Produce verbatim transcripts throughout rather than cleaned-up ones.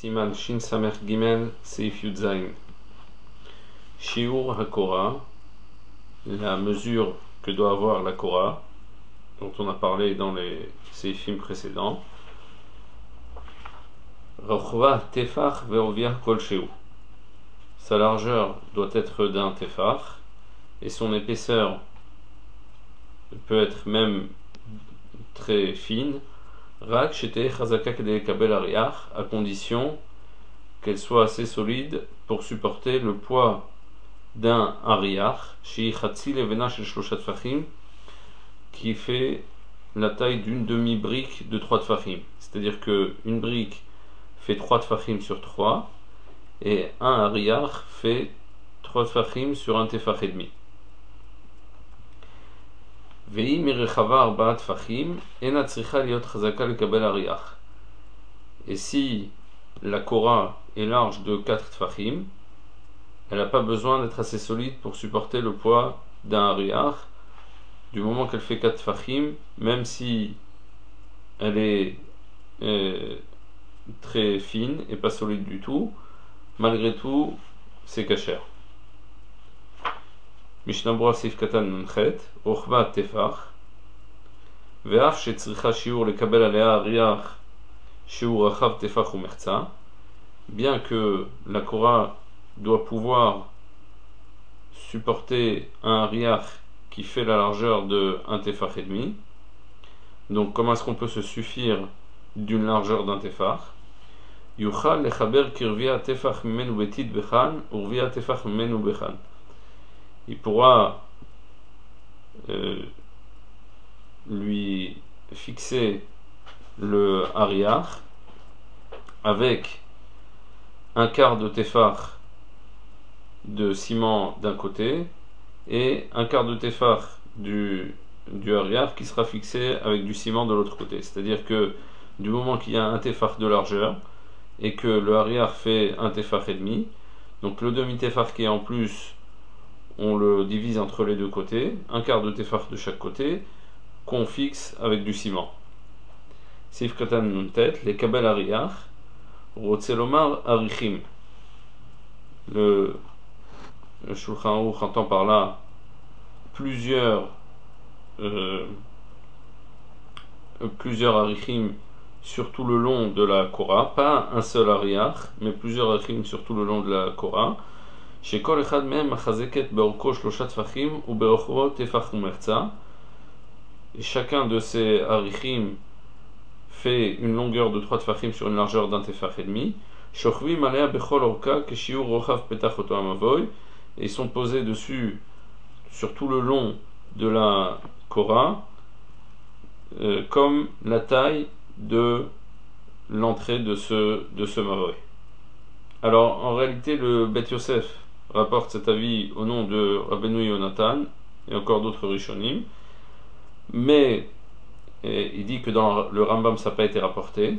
Siman Shin Samer Gimel Seif Yud Zayin. Shiur HaKora, la mesure que doit avoir la Kora, dont on a parlé dans les Seifim précédents. Rochva Tefach Ve'ovia Kol Sheu. Sa largeur doit être d'un Tefach et son épaisseur peut être même très fine. Rak Shete Chazaka Kedei Kabel Ariach, à condition qu'elle soit assez solide pour supporter le poids d'un Ariach, Shi Chatzi Levena Shel Shlosha Tfachim, qui fait la taille d'une demi-brique de trois Tfachim. C'est-à-dire qu'une brique fait trois Tfachim sur trois, et un Ariach fait trois Tfachim sur un Tefach et demi. Vei mirechava arbaat tfachim, ena tzricha liot chazaka lekabel ariach. Et si la Kora est large de quatre tfachim, elle n'a pas besoin d'être assez solide pour supporter le poids d'un ariach, du moment qu'elle fait quatre tfachim, même si elle est euh, très fine et pas solide du tout, malgré tout, c'est kasher. Mishnah Berurah Seif Katan Nunchet, Rochva Tefach, Ve'af shetzricha shiur lekabel alea ariach shiur rachav tefach umerza. Bien que la Kora doit pouvoir supporter un ariach qui fait la largeur de un tefach et demi, donc comment est-ce qu'on peut se suffire d'une largeur d'un tefach? Yuchal lechaber kirvia tefach mimenu betit bechan urvia tefach mimenu bechan. Il pourra euh, lui fixer le ariach avec un quart de tefach de ciment d'un côté et un quart de tefach du, du ariach qui sera fixé avec du ciment de l'autre côté. C'est-à-dire que du moment qu'il y a un tefach de largeur et que le ariach fait un tefach et demi, donc le demi-tefach qui est en plus, on le divise entre les deux côtés, un quart de tefach de chaque côté, qu'on fixe avec du ciment. Sif Katan Nuntet, les Kabel Ariach, Rotzelomar Arichim. Le, le Shulchan Aruch entend par là plusieurs, euh, plusieurs Arichim sur tout le long de la Kora, pas un seul Ariach, mais plusieurs Arichim sur tout le long de la Kora. שכל אחד מהם מחזקת באורכו שלושה טפחים וברוחבו טפח ומרצה. Et chacun de ces arichim fait une longueur de trois tfachim sur une largeur d'un tefach et demi. Shochvim alea bechol orka keshiur rochav petach oto amavoy. Et ils sont posés dessus sur tout le long de la Kora euh, comme la taille de l'entrée de ce, de ce mavoy. Alors en réalité le Bet Yosef rapporte cet avis au nom de Rabbeinu Yonatan et encore d'autres Rishonim, mais et, il dit que dans le Rambam ça n'a pas été rapporté,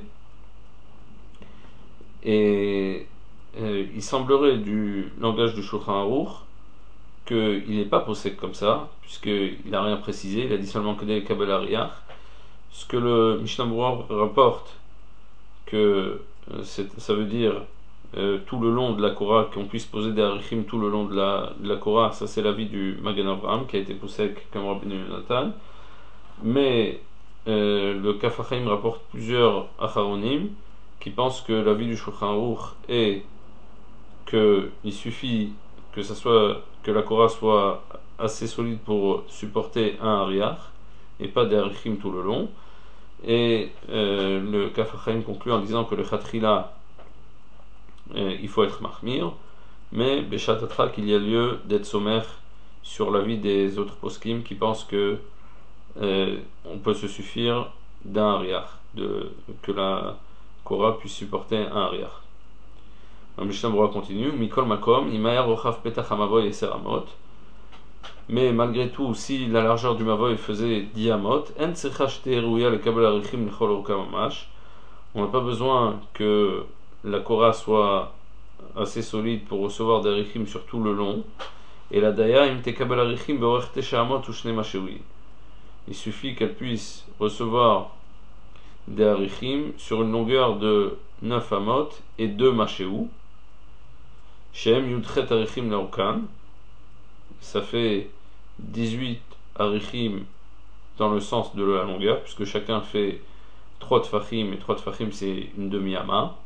et, et il semblerait du langage du Shulchan Aruch qu'il n'est pas posé comme ça, puisqu'il n'a rien précisé, il a dit seulement que des Kabel Ariach. Ce que le Mishnah Berurah rapporte, que ça veut dire Euh, tout le long de la Kora, qu'on puisse poser des arichim tout le long de la, de la Kora, ça c'est l'avis du Magen Avraham qui a été poussé comme Rabbeinu Yonatan. Mais euh, le Kaf HaChaim rapporte plusieurs acharonim qui pensent que l'avis du Shulchan Aruch est qu'il suffit que, ça soit, que la Kora soit assez solide pour supporter un ariach et pas des arichim tout le long. Et euh, le Kaf HaChaim conclut en disant que le Chatrila, Euh, il faut être mahmir, mais Beshat Atrak, il y a lieu d'être sommaire sur l'avis des autres poskim qui pensent que euh, on peut se suffire d'un ariach, de, que la Kora puisse supporter un ariach. Le Mishnah Berurah continue, Mikol Makom, Imaya Rochav Petach Hamavoy et Seramot. Mais malgré tout, si la largeur du Mavoy faisait dix amot, En Tsecha Shte Rouya le Kabel Arichim Nechol Orka Mamash, on n'a pas besoin que la Kora soit assez solide pour recevoir des arichim sur tout le long, et la daya im tekabel arichim beorech tesha amot ushne mashewi. Il suffit qu'elle puisse recevoir des harichim sur une longueur de neuf amot et deux machéou. Shem yudchet harichim laokan, ça fait dix-huit harichim dans le sens de la longueur, puisque chacun fait trois tfachim, et trois tfachim c'est une demi-ama.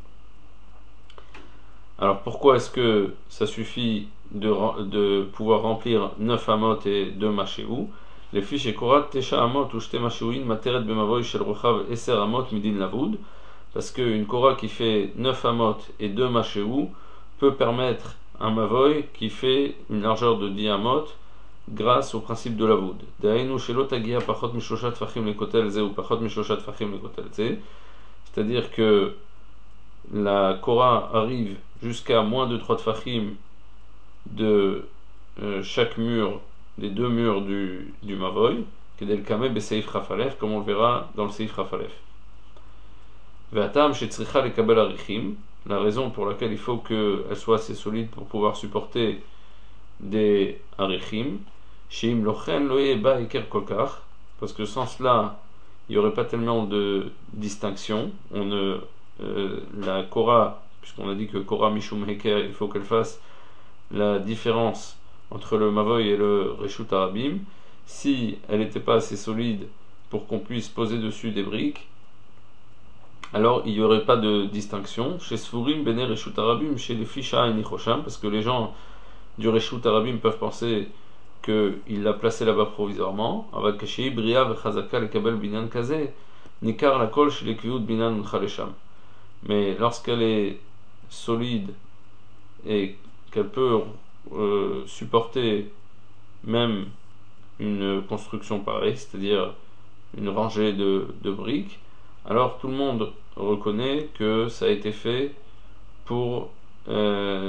Alors pourquoi est-ce que ça suffit de, de pouvoir remplir neuf amot et deux machéou? Les fiches et korat tesha amot ou shte machéouin materet bemavoy shel rochav eser amot midin lavoud, parce qu'une kora qui fait neuf amot et deux machéou peut permettre un mavoy qui fait une largeur de dix amot grâce au principe de lavoud. Dainu shelo tagia pachot mishoshat tfachim lekotel ze ou pachot mishoshat tfachim lekotel ze, c'est-à-dire que la kora arrive jusqu'à moins de trois tfachim de euh, chaque mur, des deux murs du, du mavoy, kedel kame beseif rafalef, comme on le verra dans le seif rafalef. Ve'atam shetzricha lekabel harichim, la raison pour laquelle il faut qu'elle soit assez solide pour pouvoir supporter des harichim, sheim lochen loye ba eker kolkach, parce que sans cela il n'y aurait pas tellement de distinction. On ne, euh, la kora, puisqu'on a dit que kora mishum heker, il faut qu'elle fasse la différence entre le mavoy et le reshut harabim. Si elle n'était pas assez solide pour qu'on puisse poser dessus des briques, alors il n'y aurait pas de distinction. Chez Sfurim, Bene Reshut Harabim, chez les Fisha et Nichosham, parce que les gens du Reshut Harabim peuvent penser qu'il l'a placé là-bas provisoirement. Avec chez Ibria, Vechazaka, le Kabel Binyan Kaze, Nikar la Kol, chez les Kiyut Binyan Khalesham. Mais lorsqu'elle est solide et qu'elle peut euh, supporter même une construction pareille, c'est-à-dire une rangée de, de briques, alors tout le monde reconnaît que ça a été fait pour, euh,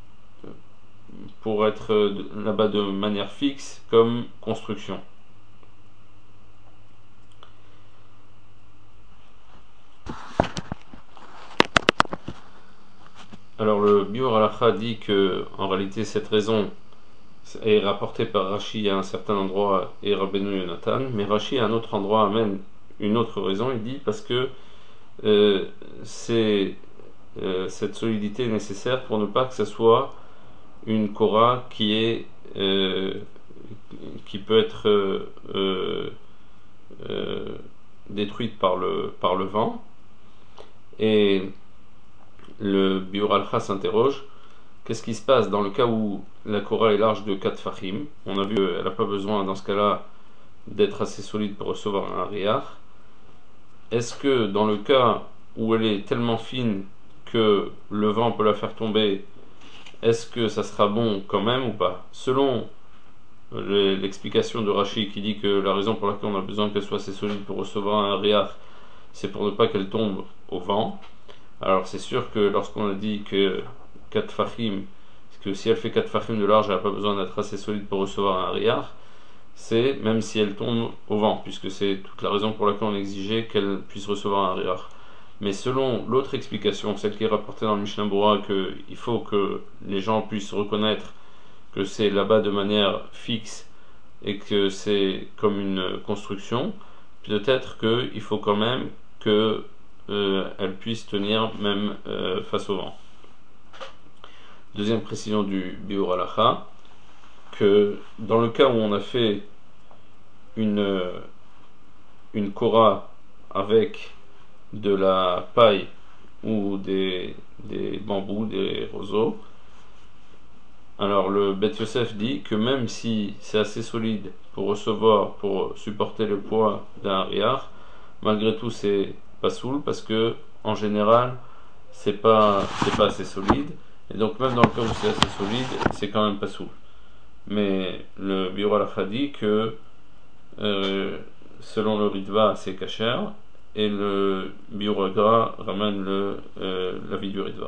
pour être là-bas de manière fixe comme construction. Alors le Biur Halacha dit que en réalité cette raison est rapportée par Rashi à un certain endroit et Rabbeinu Yonatan, mais Rashi à un autre endroit amène une autre raison. Il dit parce que euh, c'est euh, cette solidité est nécessaire pour ne pas que ce soit une kora qui est euh, qui peut être euh, euh, euh, détruite par le par le vent. Et le Biur Halacha s'interroge, qu'est-ce qui se passe dans le cas où la kora est large de quatre fachim? On a vu qu'elle n'a pas besoin dans ce cas-là d'être assez solide pour recevoir un riyach. Est-ce que dans le cas où elle est tellement fine que le vent peut la faire tomber, est-ce que ça sera bon quand même ou pas? Selon l'explication de Rashi qui dit que la raison pour laquelle on a besoin qu'elle soit assez solide pour recevoir un riyach, c'est pour ne pas qu'elle tombe au vent. Alors c'est sûr que lorsqu'on a dit que quatre fachim, que si elle fait quatre fachim de large, elle n'a pas besoin d'être assez solide pour recevoir un riyach, c'est même si elle tombe au vent, puisque c'est toute la raison pour laquelle on exigeait qu'elle puisse recevoir un riyach. Mais selon l'autre explication, celle qui est rapportée dans le Mishnah Berurah, qu'il faut que les gens puissent reconnaître que c'est là-bas de manière fixe et que c'est comme une construction, peut-être qu'il faut quand même que Euh, elle puisse tenir même euh, face au vent. Deuxième précision du Biur Halacha, que dans le cas où on a fait une, une kora avec de la paille ou des, des bambous, des roseaux, alors le Beth Yosef dit que même si c'est assez solide pour recevoir, pour supporter le poids d'un riyach, malgré tout c'est pas soul, parce que en général c'est pas c'est pas assez solide, et donc même dans le cas où c'est assez solide c'est quand même pas soul. Mais le Biur Halacha dit que euh, selon le Ritva c'est kasher, et le Biur Agra ramène le euh, l'avis du Ritva.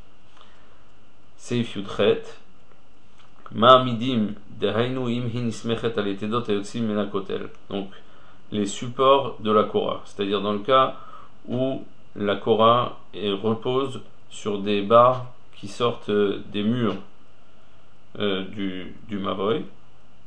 Seif Yudchet Ma'amidim dehainu im hi nismechet al yetedot hayotzim min hakotel, donc les supports de la kora, c'est-à-dire dans le cas où la kora repose sur des barres qui sortent des murs euh, du, du mavoy,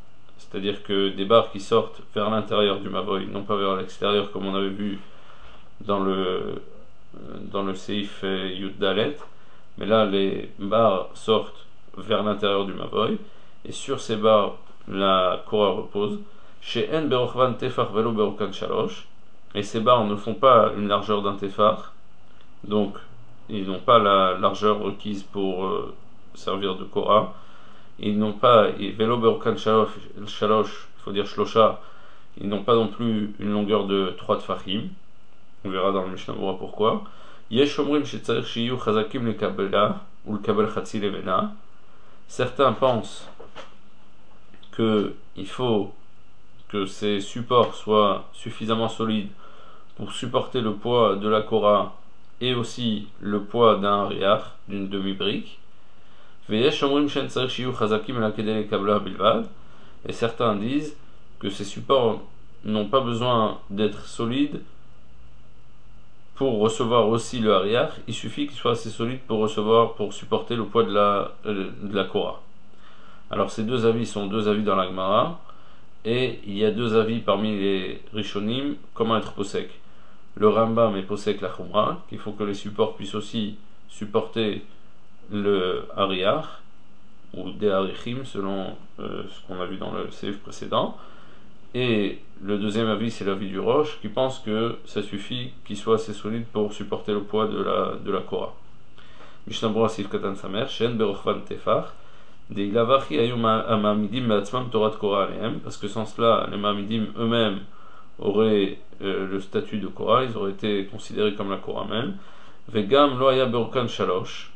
c'est-à-dire que des barres qui sortent vers l'intérieur du mavoy, non pas vers l'extérieur comme on avait vu dans le, dans le Seif Yud Dalet, mais là les barres sortent vers l'intérieur du Mavoy, et sur ces barres la Korah repose. Chez En Berochvan Tefar Velo Berokan Shalosh, et ces barres ne font pas une largeur d'un Tefar, donc ils n'ont pas la largeur requise pour euh, servir de Korah. Ils n'ont pas, Velo Berokan Shalosh, il faut dire Shlosha, ils n'ont pas non plus une longueur de trois Tfachim. On verra dans le Mishnah Berurah pourquoi. Yesh Omrim Shetzarich Shiyu Chazakim le Kabela ou le Kabel Chatzi Levena. Certains pensent que il faut que ces supports soient suffisamment solides pour supporter le poids de la Korah et aussi le poids d'un riach, d'une demi-brique. Veyesh Omrim Shetzarich Shiyu Chazakim le Kedele Kabela Bilvad. Et certains disent que ces supports n'ont pas besoin d'être solides pour recevoir aussi le hariach, il suffit qu'il soit assez solide pour recevoir, pour supporter le poids de la, de la Korah. Alors ces deux avis sont deux avis dans la Gemara, et il y a deux avis parmi les Rishonim, comment être posek. Le Rambam est posek la Chumra, qu'il faut que les supports puissent aussi supporter le hariach, ou des harichim selon euh, ce qu'on a vu dans le Seif précédent. Et le deuxième avis, c'est l'avis du Roche, qui pense que ça suffit qu'il soit assez solide pour supporter le poids de la, de la Korah. Mishnah Berurah Sif Katan Samer, Shen Berochvan Tefar, Dei Lavachi Ayum Amamidim Beatzmam Torat Korah Alehem, parce que sans cela, les Mamidim eux-mêmes auraient euh, le statut de Korah, ils auraient été considérés comme la Korah même. Vegam Lo Aya Berokan Shalosh,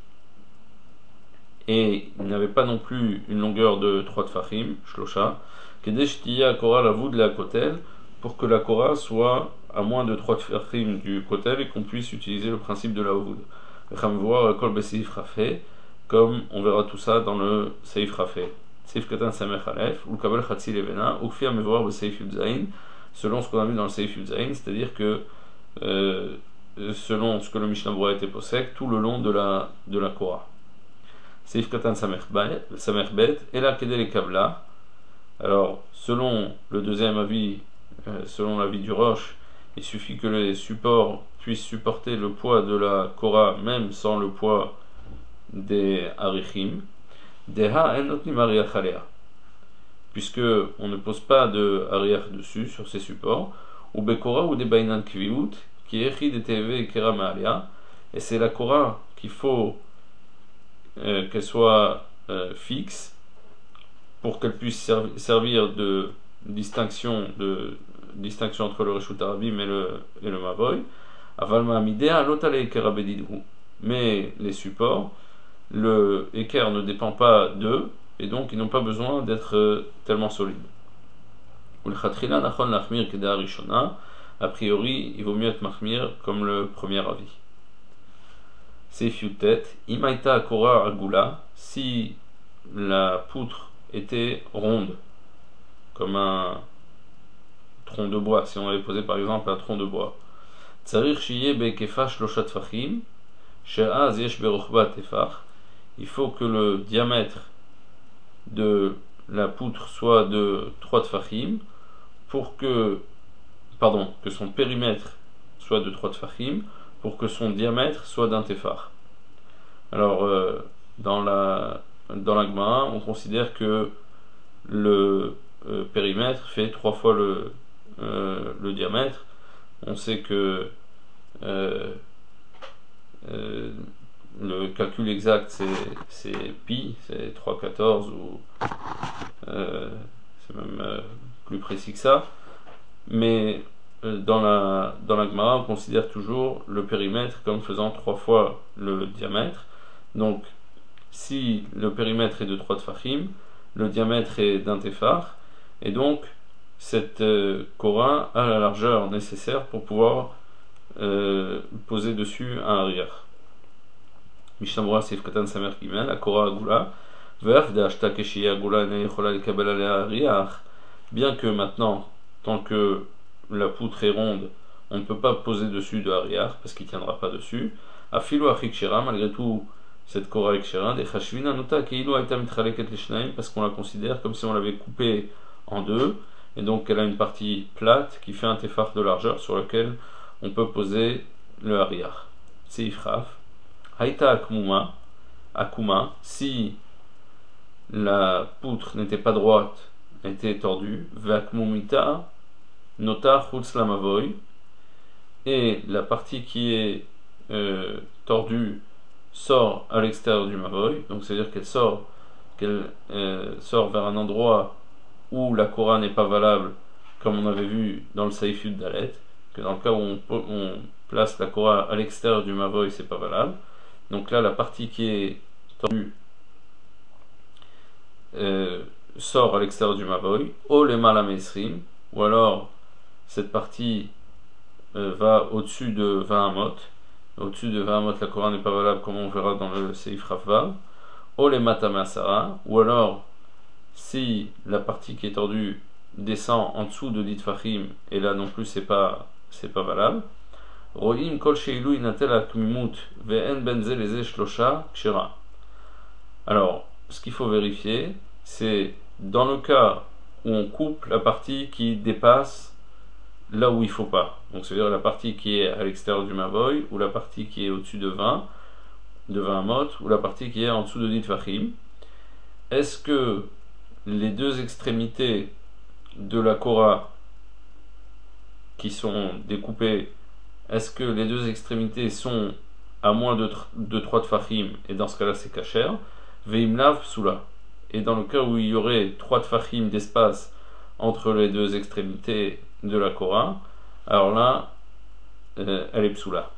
et il n'avait pas non plus une longueur de trois Tfachim, Shlosha, pour que la Korah soit à moins de trois tfachim du kotel et qu'on puisse utiliser le principe de la houd. Comme on verra tout ça dans le Seif Rafé. Seif Katan Samer Alef, ou Kabel Chatzi Levena, ou Kfir Mevoar le Seif Yudzaïn, selon ce qu'on a vu dans le Seif Yudzaïn, c'est-à-dire que euh, selon ce que le Mishnah Berurah était posek, tout le long de la, de la Korah. Seif Katan Samer Bet, et la Kedele Kabla. Alors, selon le deuxième avis, euh, selon l'avis du Roche, il suffit que les supports puissent supporter le poids de la Korah, même sans le poids des harichim. Deha enotnim hariach alea, puisque on ne pose pas de hariach dessus, sur ces supports, ou bekora ou des bainan kviut, qui est echid et tv et kera ma'alia, et c'est la Korah qu'il faut euh, qu'elle soit euh, fixe, pour qu'elle puisse servir de distinction, de distinction entre le Reshut Arabim et le, et le Mavoy. Avalma Amidea l'otale kerabedidhu. Mais les supports, le équerre ne dépend pas d'eux, et donc ils n'ont pas besoin d'être tellement solides. A priori, il vaut mieux être mahmir comme le premier avis. Seif Yutet, Imaita Korah Agula, si la poutre était ronde, comme un tronc de bois, si on avait posé par exemple un tronc de bois. Tsarir shiye bekefa shlosha tfachim, she'az yesh berochba tefach. Il faut que le diamètre de la poutre soit de trois tfachim, pour que, pardon, que son périmètre soit de trois tfachim, pour que son diamètre soit d'un tefach. Alors, euh, dans la Dans la Gemara, on considère que le euh, périmètre fait trois fois le, euh, le diamètre. On sait que euh, euh, le calcul exact c'est pi, c'est trois virgule quatorze ou euh, c'est même euh, plus précis que ça. Mais euh, dans la dans la Gemara, on considère toujours le périmètre comme faisant trois fois le diamètre. Donc si le périmètre est de trois tfachim, le diamètre est d'un tefar, et donc cette euh, Korah a la largeur nécessaire pour pouvoir euh, poser dessus un arrière. Mishnah Berurah Sif Katan Samer Gimel, la Korah Agula, Ve'af de'ashta keshiya Agula ne'yechola lekabel alea hariach. Bien que maintenant, tant que la poutre est ronde, on ne peut pas poser dessus de hariach parce qu'il ne tiendra pas dessus. Afilu achik shira, malgré tout, cette Korah Ekshera, des Chashvina Nota Keilu Aita Mitchaleket Leshnaim, parce qu'on la considère comme si on l'avait coupée en deux, et donc elle a une partie plate qui fait un tefar de largeur sur lequel on peut poser le hariach. Seif Raf. Haïta akmuma, akuma, si la poutre n'était pas droite, était tordue, vakmumita, nota chutz lamavoy, et la partie qui est euh, tordue sort à l'extérieur du mavoy, donc c'est-à-dire qu'elle sort, qu'elle euh, sort vers un endroit où la Korah n'est pas valable, comme on avait vu dans le Saïf Yud Dalet, que dans le cas où on, on place la Korah à l'extérieur du mavoy, c'est pas valable. Donc là, la partie qui est tordue euh, sort à l'extérieur du mavoy, o le malamesrim, ou alors cette partie euh, va au-dessus de vingt amot. Au-dessus de vingt amot, la Korah n'est pas valable, comme on verra dans le Seif Rafvav. O le matamasara, ou alors si la partie qui est tordue descend en dessous de dit fachim, et là non plus c'est pas c'est pas valable. Roim kol sheilu inatel akmimut ve'en benze leze shlosha kshira. Alors, ce qu'il faut vérifier, c'est dans le cas où on coupe la partie qui dépasse là où il faut pas. Donc, c'est-à-dire la partie qui est à l'extérieur du mavoy, ou la partie qui est au-dessus de vingt, de vingt amot, ou la partie qui est en dessous de dit fachim. Est-ce que les deux extrémités de la Korah qui sont découpées, est-ce que les deux extrémités sont à moins de, de trois tfachim, et dans ce cas-là c'est kasher, veimlav psula. Et dans le cas où il y aurait trois tfachim d'espace entre les deux extrémités de la Korah, alors là, euh, elle est psula.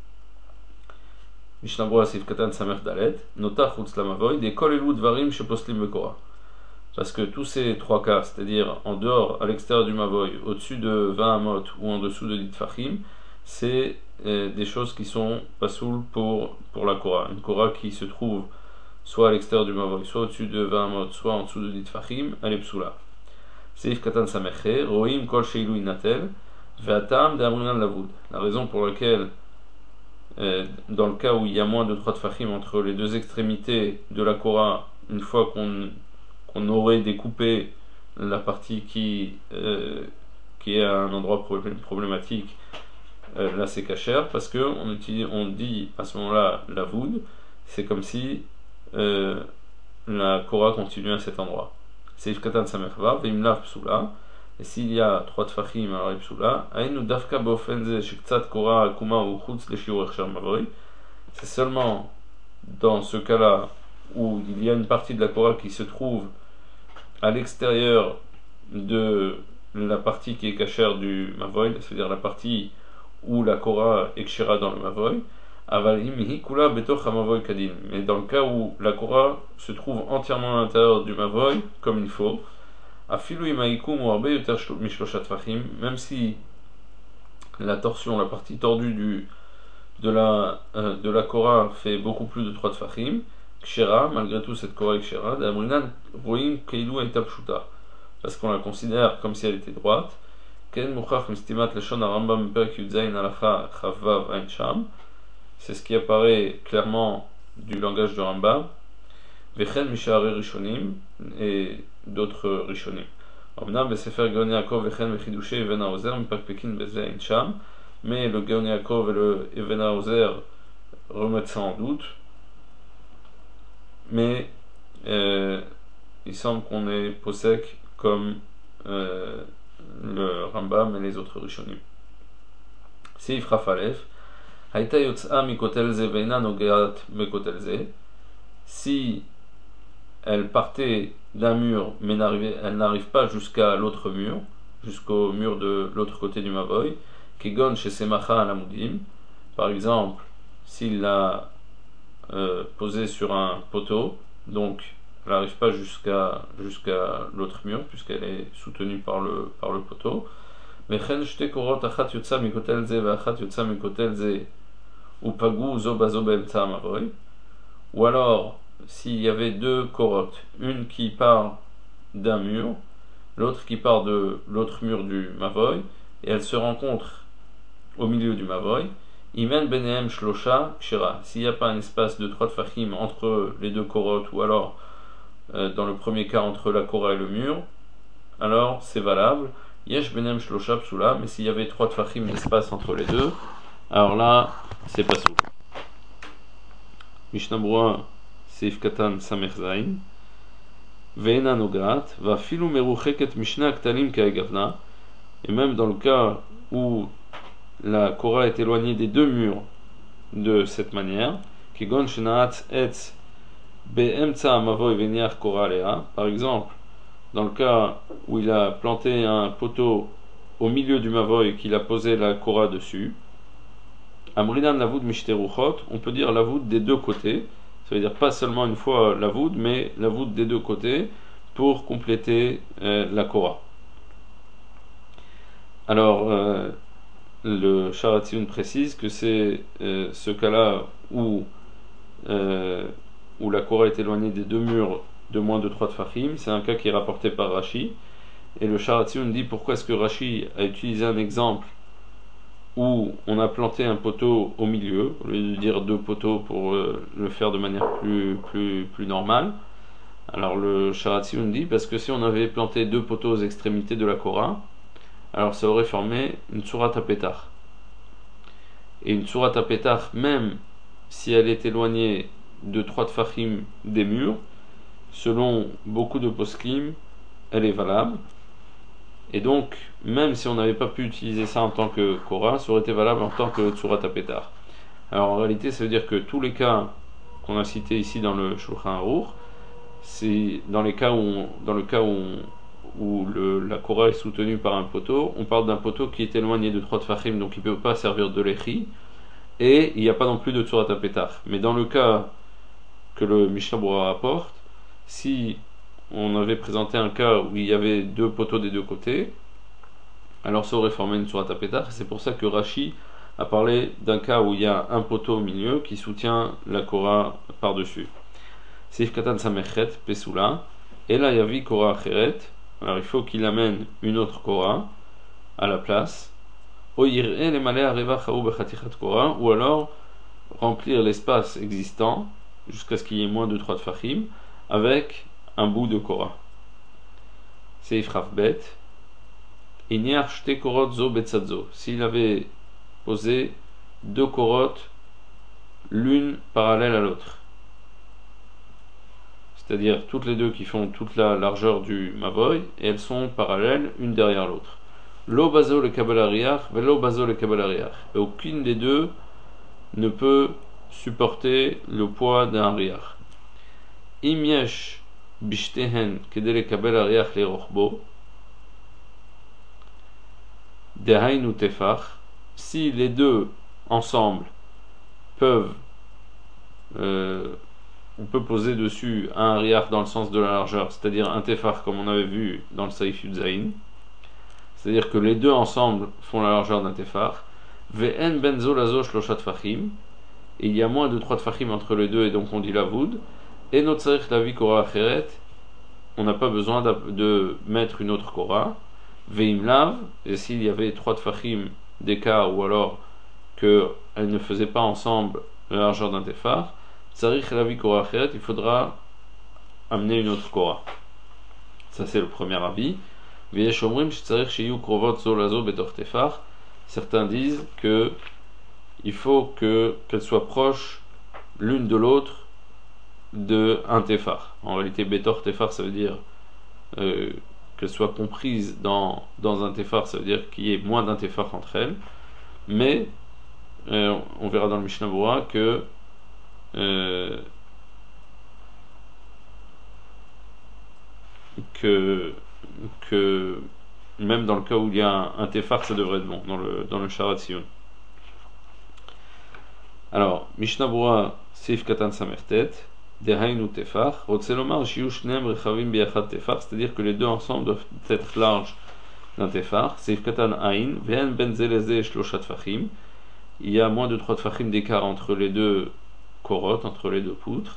Mishnah Berurah Seif Katan Samer Dalet, Nota Chutz Lamavoy, des Kol Elu Dvarim Sheposlim Bekorah. Parce que tous ces trois cas, c'est-à-dire en dehors, à l'extérieur du mavoy, au-dessus de vingt amot ou en dessous de dit fachim, c'est euh, des choses qui sont pasoul pour, pour la Korah. Une Korah qui se trouve soit à l'extérieur du mavoy, soit au-dessus de vingt amot, soit en dessous de dit fachim, elle est psoula. Seif Katan Sameche, Roim Kol Sheilu Inatel, Ve'atam De'amrinan Lavud. La raison pour laquelle, euh, dans le cas où il y a moins de trois tfachim entre les deux extrémités de la Korah, une fois qu'on qu'on aurait découpé la partie qui, euh, qui est à un endroit problématique, euh, là c'est kasher, parce que on, utilise, on dit à ce moment-là la voud, c'est comme si euh, la Korah continue à cet endroit. Seif Katan Samerva, Veimlav Psula, et s'il y a trois tfachim alors Psula, Ainu Dafka Bofenze Shiktsat Korah Akuma ou Chutz Leshiur Echsher Mavoy, c'est seulement dans ce cas-là où il y a une partie de la Korah qui se trouve à l'extérieur de la partie qui est cachère du mavoy, c'est-à-dire la partie où la Korah est kshira dans le mavoy, mais dans le cas où la Korah se trouve entièrement à l'intérieur du mavoy, comme il faut, même si la torsion, la partie tordue du, de, la, euh, de la Korah fait beaucoup plus de trois tfachim, kshira, malgré tout cette Korah est kshira, parce qu'on la considère comme si elle était droite. C'est ce qui apparaît clairement du langage de Rambam, et d'autres rishonim. Mais le Gaon Yaakov et le Even HaOzer remettent ça en doute. Mais euh, il semble qu'on est posek comme euh, le Rambam et les autres Rishonim. Seif Rafalef, Haïta Yotza Mikotelze Veina Nogeat Mekotelze. Si elle partait d'un mur, mais elle n'arrive pas jusqu'à l'autre mur, jusqu'au mur de l'autre côté du Mavoy, Kegon chez Semacha Alamudim, par exemple, s'il l'a euh, posée sur un poteau, donc elle n'arrive pas jusqu'à jusqu'à l'autre mur, puisqu'elle est soutenue par le, par le poteau. Ou alors, s'il y avait deux korotes, une qui part d'un mur, l'autre qui part de l'autre mur du mavoy, et elles se rencontrent au milieu du mavoy, imen benehem shlosha kshira. S'il n'y a pas un espace de trois tfachim entre les deux korotes, ou alors euh, dans le premier cas entre la kora et le mur, alors c'est valable. Yesh benem shlosha psula, mais s'il y avait trois tfachim d'espace entre les deux, alors là, c'est pas soul. Mishnah Brura, Seif Katan Samer Zain, Ve'ena Nogat, va filu merucheket Mishnah Ktalim Kaegavna, et même dans le cas où la Korah est éloignée des deux murs de cette manière, Kigon Shenaat Etz Be'emtsa Mavoy Veniach Korah Lea, par exemple, dans le cas où il a planté un poteau au milieu du Mavoy qu'il a posé la Korah dessus, Amrinan Lavoud Mishteruchot, on peut dire Lavoud des deux côtés, ça veut dire pas seulement une fois Lavoud, mais Lavoud des deux côtés pour compléter euh, la Korah. Alors, euh, le Sharatzion précise que c'est euh, ce cas-là où, euh, où la Korah est éloignée des deux murs de moins de trois tfachim, c'est un cas qui est rapporté par Rashi, et le Sharatzion dit pourquoi est-ce que Rashi a utilisé un exemple où on a planté un poteau au milieu, au lieu de dire deux poteaux pour euh, le faire de manière plus, plus, plus normale. Alors le Sharatzion dit parce que si on avait planté deux poteaux aux extrémités de la Korah, alors ça aurait formé une Tsurat HaPetach. Et une Tsurat HaPetach, même si elle est éloignée de trois tfachim des murs, selon beaucoup de poskim, elle est valable. Et donc, même si on n'avait pas pu utiliser ça en tant que Korah, ça aurait été valable en tant que Tsurat HaPetach. Alors en réalité, ça veut dire que tous les cas qu'on a cités ici dans le Shulchan Aruch, c'est dans les cas où, on, dans le cas où, on, où le, la Korah est soutenue par un poteau, on parle d'un poteau qui est éloigné de trois tfachim, donc il ne peut pas servir de lechi, et il n'y a pas non plus de Tsurat HaPetach. Mais dans le cas que le Mishnah Brura rapporte, si on avait présenté un cas où il y avait deux poteaux des deux côtés, alors ça aurait formé une Tsurat HaPetach. C'est pour ça que Rashi a parlé d'un cas où il y a un poteau au milieu qui soutient la Korah par-dessus. Seif Katan Samechet Pesula, et là Yavi Korah Acheret, alors il faut qu'il amène une autre Korah à la place, ou alors remplir l'espace existant jusqu'à ce qu'il y ait moins de trois tfachim avec un bout de Korah. Seif Rafbet, Inyar Shte Korot Zo Betzadzo, s'il avait posé deux Korot l'une parallèle à l'autre, c'est-à-dire toutes les deux qui font toute la largeur du Mavoy, et elles sont parallèles une derrière l'autre. Lo bazo le kabel ariach, velo bazo le kabel ariach. Et aucune des deux ne peut supporter le poids d'un riach. Im yesh bishtehen kedel le kabel ariach le rochbo, dehainu tefach, si les deux ensemble peuvent euh, on peut poser dessus un riach dans le sens de la largeur, c'est-à-dire un tefar comme on avait vu dans le Saïf Yudzaïn, c'est-à-dire que les deux ensemble font la largeur d'un tefar. Ve'en benzo lazo shloshat fachim, et il y a moins de trois tfachim entre les deux et donc on dit la voud. Et notre sarich lavi korah acheret, on n'a pas besoin de mettre une autre korah. Ve'im lav, et s'il y avait trois tfachim d'écart ou alors qu'elles ne faisaient pas ensemble la largeur d'un tefar, Tsarich lavi korah acheret, il faudra amener une autre korah. Ça c'est le premier avis. Veyesh omrim shtzarich sheyu krovot zo lazo betor tefar. Certains disent que il faut que qu'elles soient proches l'une de l'autre de un tefar. En réalité, betor tefar, ça veut dire euh, qu'elles soient comprises dans dans un tefar, ça veut dire qu'il y ait moins d'un tefar entre elles. Mais euh, on verra dans le Mishnah Brura que Euh, que, que même dans le cas où il y a un, un tefar, ça devrait être bon dans le, dans le Sharatzion. Alors, Mishnah Brura Seif Katan Samertet, Dehainu Tefar, Rotselomar Shiush Nem Rechavim Biachat Tefar, c'est-à-dire que les deux ensemble doivent être larges d'un tefar. Seif Katan Ain, Ve'en Ben Zeleze Shloshat Fachim, il y a moins de trois tfachim d'écart entre les deux korot, entre les deux poutres.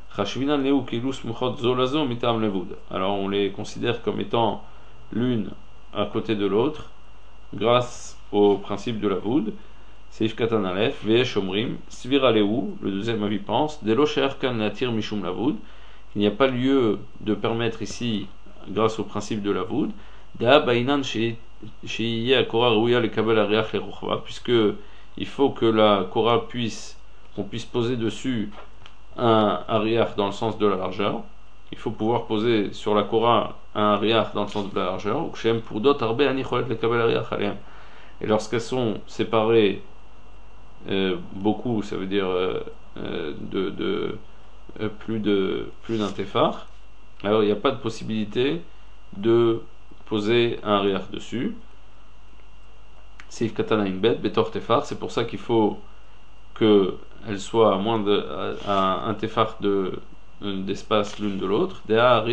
Alors on les considère comme étant l'une à côté de l'autre grâce au principe de la voud. Seif Katan Aleph, Veyesh Omrim, Svira Lehu, le deuxième avis pense, Delo She'er Kan Natir Mishum Lavoud, il n'y a pas lieu de permettre ici, grâce au principe de la voud, Da Bainan She Shiye a Korah Rouya le Kabel Ariach le Ruchva, puisque il faut que la Korah puisse, qu'on puisse poser dessus un Ariach dans le sens de la largeur. Il faut pouvoir poser sur la Korah un Ariach dans le sens de la largeur. Ou Shem pour d'autres Arbe Anicholet le Kabel Ariach Alem. Et lorsqu'elles sont séparées euh, beaucoup, ça veut dire euh, euh, de, de euh, plus de plus d'un téphar, alors il n'y a pas de possibilité de poser un Ariach dessus. Sif Katana Inbet, Betor Téphar, c'est pour ça qu'il faut qu'elle soit à moins de à un téphar de d'espace l'une de l'autre,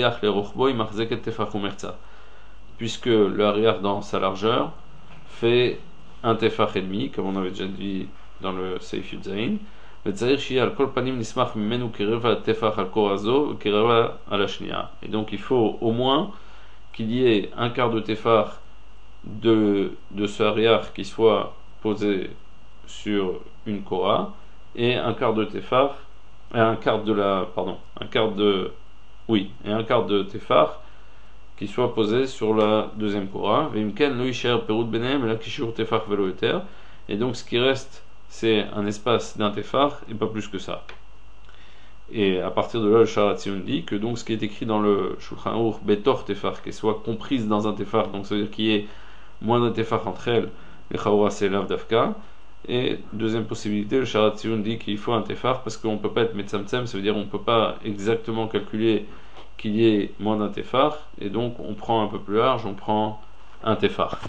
puisque le Ariach dans sa largeur fait un téphar et demi, comme on avait déjà dit dans le Seif Yudzaïn. Et donc il faut au moins qu'il y ait un quart de téphar de, de ce Ariach qui soit posé sur une Korah, et un quart de téphar, et un quart de la, pardon, un quart de, oui, et un quart de téphar qui soit posé sur la deuxième Korah. Et donc ce qui reste, c'est un espace d'un téphar et pas plus que ça. Et à partir de là, le Sharatzion dit que donc ce qui est écrit dans le Shulchan Aruch Betor Téphar, qui soit comprise dans un téphar, donc ça veut dire qu'il y ait moins d'un téphar entre elles, les Chaoura c'est Lav Davka. Et deuxième possibilité, le Sharatzion dit qu'il faut un téphar parce qu'on ne peut pas être Metzamtzem, ça veut dire qu'on ne peut pas exactement calculer qu'il y ait moins d'un téphar, et donc on prend un peu plus large, on prend un téphar.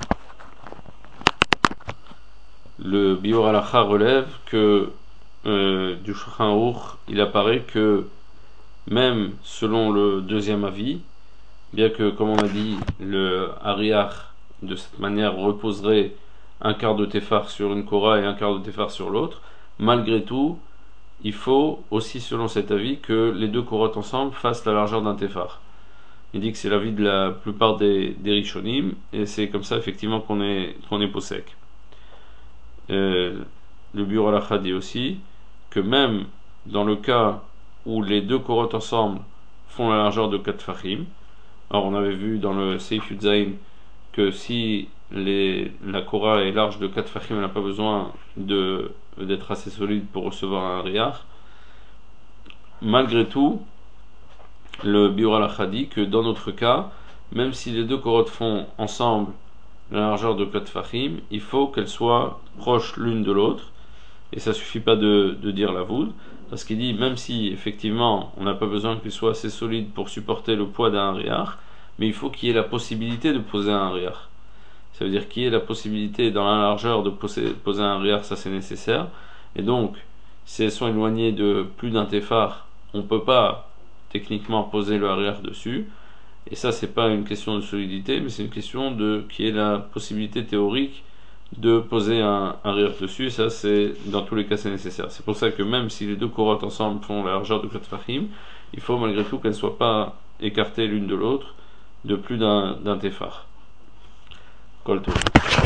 Le Biur Halacha relève que euh, du Shulchan Aruch, il apparaît que même selon le deuxième avis, bien que comme on a dit, le Ariach de cette manière reposerait un quart de téphar sur une Korah et un quart de téphar sur l'autre, malgré tout, il faut aussi selon cet avis que les deux Korot ensemble fassent la largeur d'un téphar. Il dit que c'est l'avis de la plupart des, des Rishonim, et c'est comme ça effectivement qu'on est, qu'on est possèque. Euh, le Biur Halacha dit aussi que même dans le cas où les deux Korot ensemble font la largeur de quatre Fahim, alors on avait vu dans le Seif Yudzaïn que si les, la Korah est large de quatre Fahim, elle n'a pas besoin de, d'être assez solide pour recevoir un Ariach. Malgré tout, le Biur Halacha dit que dans notre cas, même si les deux Korot font ensemble la largeur de quatre Fahim, il faut qu'elles soient proches l'une de l'autre, et ça suffit pas de, de dire la voûte, parce qu'il dit même si effectivement on n'a pas besoin qu'elles soient assez solides pour supporter le poids d'un Ariach, mais il faut qu'il y ait la possibilité de poser un Ariach. Ça veut dire qu'il y ait la possibilité dans la largeur de poser, poser un Ariach, ça c'est nécessaire, et donc si elles sont éloignées de plus d'un téphar, on ne peut pas techniquement poser le Ariach dessus. Et ça, c'est pas une question de solidité, mais c'est une question de qui est la possibilité théorique de poser un, un Ariach dessus. Et ça, c'est dans tous les cas, c'est nécessaire. C'est pour ça que même si les deux Korot ensemble font la largeur de quatre Fahim, il faut malgré tout qu'elles ne soient pas écartées l'une de l'autre de plus d'un, d'un téphar. Kol tov.